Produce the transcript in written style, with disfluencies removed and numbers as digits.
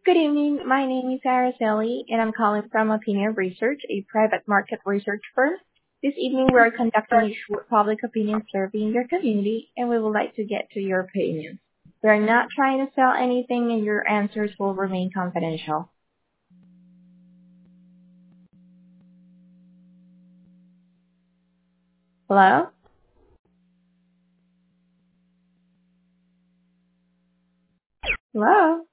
Good evening. My name is Araceli, and I'm calling from Opinion Research, a private market research firm. This evening, we are conducting a short public opinion survey in your community, and we would like to get to your opinions. We are not trying to sell anything, and your answers will remain confidential. Hello? Hello?